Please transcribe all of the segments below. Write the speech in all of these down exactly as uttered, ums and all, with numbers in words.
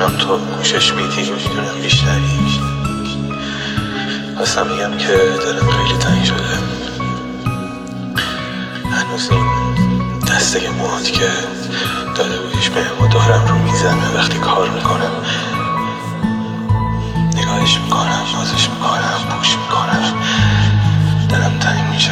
میدونم تو گوشش میدی، میدونم بیشتری. خواستم میگم که دلم خیلی تنگ شده. هنوز این دسته موهات که داده بودیش به ما دارم رو میزنه. وقتی کار میکنم نگاهش میکنم، بازش میکنم، پوش میکنم، دلم تنگ میشه.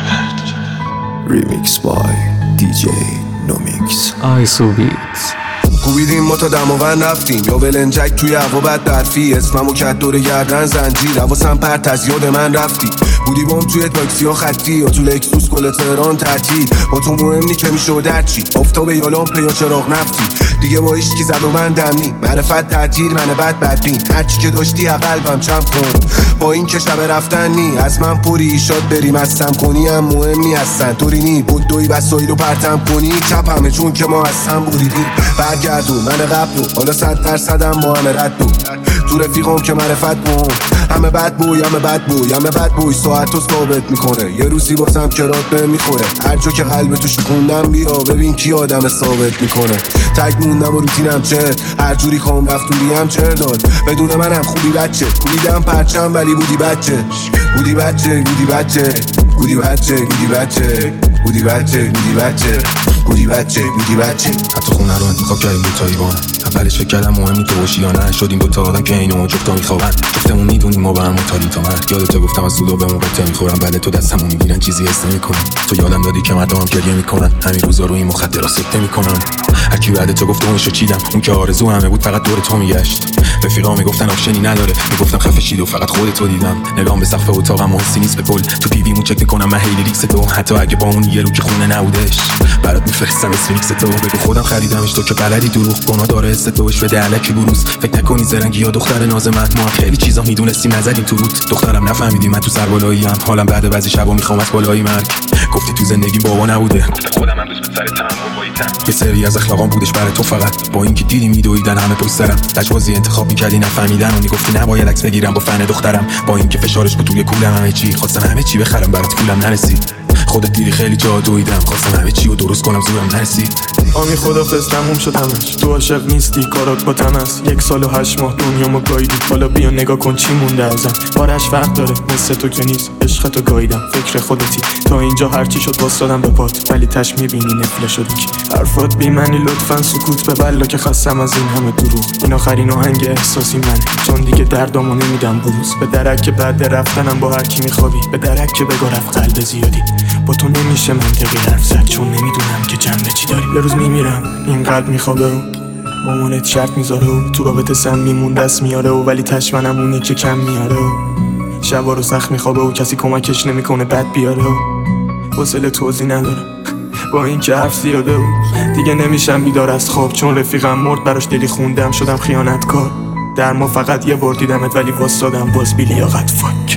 Remix by دی جی نومیکس. آیسو بیتس. کوبیدیم ما تا دماوند رفتیم یا بلنجک توی هوا بد برفی. اسممو کت دور گردن زنجیر، حواسم پرت از یاد من رفتی. بودی بام توی تاکسی ها خطی یا تو لکسوس کل تهران تعطیل. با تو مهم نی که میشد هرچی، آفتاب یا لامپ یا چراغ نفتی. دیگه با هیچکی زد و من دمنی، معرفت تعطیل من بد بدبین. هرچی که داشتی قلبم چم کن، با این که شب رفتن نی از من پری ایشاد بریم. از سم کنی هم مهم نی هستن طوری نی بود دوی وسایل رو پرتم کنی. چپ همه چون که ما از هم بریدیم. برگردون من قبلو حالا صد درصدم با همه رد بود. تو رفیقام که معرفت بود همه بد بوی همه بد بوی همه بد بوی. ساعت رو ثابت میکنه یه روزی بازم کرات به میخوره. هر جا که قلب تو شکوندم بیا ببین کی آدم ثابت میکنه. تک موندم و روتینم چه هر جوری خوام رفتونی هم چه داد. بدون منم خوبی بچه کولیدم پرچم ولی بودی بچه. بودی بچه بودی بچه بودی بچه بودی بچه بودی بچه بودی بچه بودی بچه بودی بچه. حتی خونه رو انتخاب کردیم دوتا ایوانه. اولش فکر کردم مهمی تو باشی یا نه. شدیم دوتا آدم که اینو جفتا میخوابن. جفتمون میدونیم ما به هم متادیم تا مرگ. یادت گفتم از سودا به موقع میخورم. بله تو دستمون میگیرن چیزی حس نمیکنم. تو یادم دادی که مردم هم گریه میکنن. همین روزا رو این مخدرات سکته میکنن. هر کی بعد تو گفت اونشو چیدم. اون که آرزو همه بود فقط دور تو میگشت. رفیقا میگفتن آپشنی نداره. میگفتم خفه شید و فقط خودتو دیدم. نگام به سقف اتاقم حسی نیست به کل. تو پی ویمو چک میکنم من هیلی ریکس تو. حتی اگه با اون یه رو که خونه نبودش برات میفرستم اسم ریکس تو. بگو خودم خریدمش تو که بلدی دروغ گنا داره حس توش بده الکی بروز. فکر نکنی زرنگی یا دختر ناز من. ما خیلی چیزا میدونستیم نزدیم تو بود. دخترم نفهمیدی من تو سربالاییم. حالم بعد بعضی شبا میخوام از بالای مرگ. گفتی تو زندگی بابا نبوده. گفتم خودم هم دوست به سر تمام باییدم. یه سری از اخلاقام بودش برای تو فقط. با اینکه دیدی میدویدن همه پشت سرم. لجبازی انتخاب میکردی نفهمیدن و میگفتی نباید عکس بگیرم با فن دخترم. با اینکه فشارش بود توی کولم همه چی. خواستم همه چی بخرم برات پولم نرسید. خودت دیدی خیلی جا دویدم. خواستم همه چی رو درست کنم زورم نرسید. آمی خدافظ تموم شد همش. تو عاشق نیستی کارات با تمس. یک سال و هشت ماه دنیامو گاییدی. حالا بیا نگاه کن چی مونده ازم. بارش فرق داره مثل تو که نیست. عشقتو گاییدم فکر خودتی. تا اینجا هرچی شد واسادم به پات. ولی تش میبینی نفله شدی که حرفات بی معنی. لطفا سکوت به بلا که خستم از این همه دروغ. این آخرین آهنگ احساسی منه. چون دیگه دردامو نمیدم بروز. به درک که بعد رفتنم با هر کی میخوابی. به درک که بگو رفت قلب زیادی. با تو نمیشه منطقی حرف زد. چون نمیدونم که جنبه چی داری. یه روز میمیرم این قلب میخوابه و مامانت شرط میذاره و تو رابطه سم میمون دست میاره و ولی تشمنم اونه که کم میاره و شبا رو سخت میخوابه و کسی کمکش نمیکنه بد بیاره و حوصله توضیح نداره با این که حرف زیاده و دیگه نمیشم بیدار از خواب. چون رفیقم مرد براش دلی خوندم شدم خیانتکار. در ما فقط یه بار دیدمت ولی واسادم باز بی لیاقت. فاک.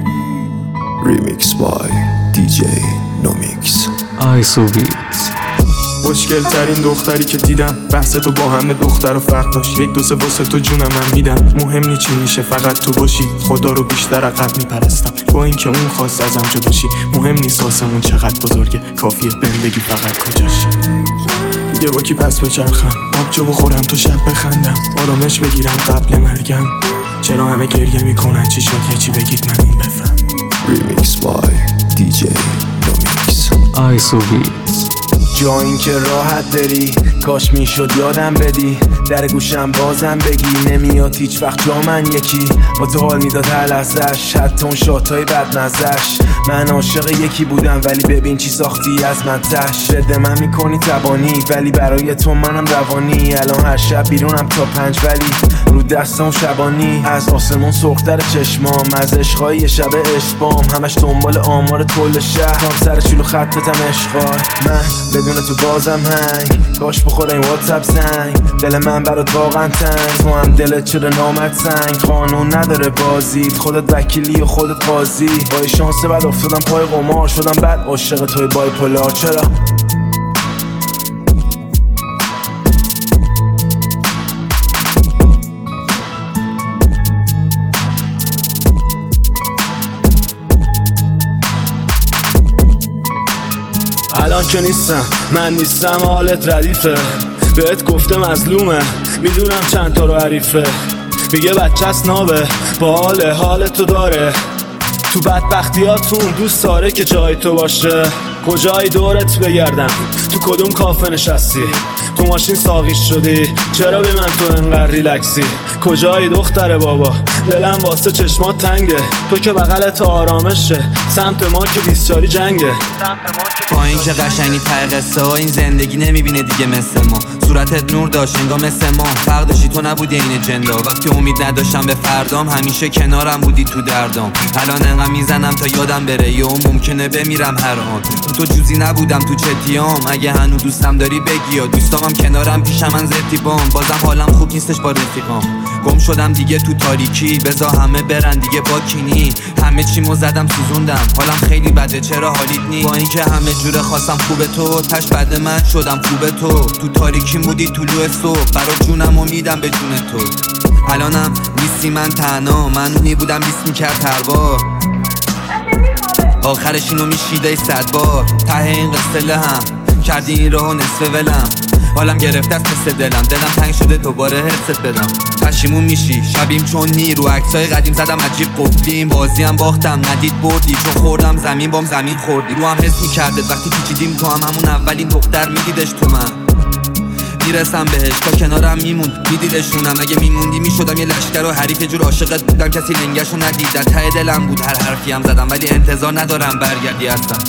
Remix by دی جی نومیکس. آیسو بیتس. خوشگل ترین دختری که دیدم. بحث تو با همه دختر و فرق داشت. یک دو سه واسه تو جونم من میدم. مهم نی چی میشه فقط تو باشی. خدا رو بیشتر عقب میپرستم. با اینکه اون خواست ازم جدا شی. مهم نیست آسمون چقدر بزرگه. کافیه بندگی فقط کجاشی. دیگه با کی پس بچرخم. آبجو بخورم تو شب بخندم. آرامش بگیرم قبل مرگم. چرا همه گریه میکنن چی شد یه چی بگید من این بفهم. Remix by دی جی نومیکس. آیسو بیتس. جا این که راحت داری کاش میشد یادم بدی. در گوشم بازم بگی نمیاد هیچ وقت جا من یکی. با تو حال میداد هر لحظه‌اش. حتی اون شاتای بد مزه‌اش. من عاشق یکی بودم ولی ببین چی ساختی از من تش. رد من میکنی تبانی ولی برای تو منم روانی. الان هر شب بیرونم تا پنج ولی رو دستم شبانی. از آسمون سرختر چشمام. از عشقای یه شب عشقام. همش دنبال آمار کل شهر. هم سر چلو خطتم عشقای من بدون تو بازم هنگ. کاش بخوره این واتساپ زنگ. دل من برات واقعا تنگ. تو هم دلت شده نامت سنگ. قانون نداره بازید. خودت وکیلی و خودت قاضی. با شانس بعد افتادم پای قمار. شدم بعد عاشق توی بای پولار. چرا الان که نیستم من نیستم حالت ردیفه. بهت گفته مظلومه میدونم چند تا رو حریفه، میگه بچه است نابه، با حال حال تو داره. تو بدبختیاتون دوست داره که جای تو باشه. کجایی دورت بگردم، تو کدوم کافه نشستی، تو ماشین ساقیش شدی، چرا به من تو انقدر ریلکسی؟ کجایی دختر بابا، دلم واسه چشمات تنگه، تو که بغلت آرامشه، سمت ما که بیسچاری جنگه. با این که قشنگی ته قصه ها، این زندگی نمیبینه دیگه مثل ما. صورتت نور داشت انگار مثل ما، فرق داشتی تو نبودی این جندا. وقتی امید نداشتم به فردام، همیشه کنارم بودی تو دردام. الان انقدر میزنم تا یادم بره، یا ممکنه بمیرم هر آن. تو جوزی نبودم تو چتیام، اگه هنو دوستم داری بگی، یا دوستامم کنارم پیشم من زرتیبام. بازم حالم خوب نیستش با رفیقام، گم شدم دیگه تو تاریکی، بذار همه برن دیگه با کینی. همه چیمو زدم سوزوندم، حالم خیلی بده چرا حالیت نی؟ با اینکه همه جوره خواستم خوبه تو، تش بد من شدم خوبه تو. تو تاریکی بودی طلوع صبح، برا جونم و میدم به جون تو. الانم نیستی من تنها، من اونی بودم بیست میکرد هر بار، آخرش اینو میشیده صد بار. ته این قصه هم کردی این راهو نصف ولم، حالم گرفته است مثل دلم، دلم تنگ شده دوباره حرست بدم. پشیمون میشی شبیم چون نی، رو عکسای قدیم زدم عجیب قفلیم، بازی هم باختم ندید بردی، چون خوردم زمین بام زمین خوردی. رو هم حس میکرده وقتی پیچیدیم تو هم، همون اولین دختر میدیدش تو من، میرسم بهش تا کنارم میموند میدیدشونم. اگه میموندی میشدم یه لشکر و حریف، جور عاشقت بودم کسی لنگشو ندید. در ته دلم بود هر حرفی هم زدم، ولی انتظار ندارم برگردی هستم.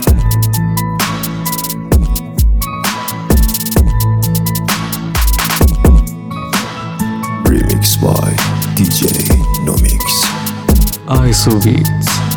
Remix by دی جی Nomix. I S O Beats.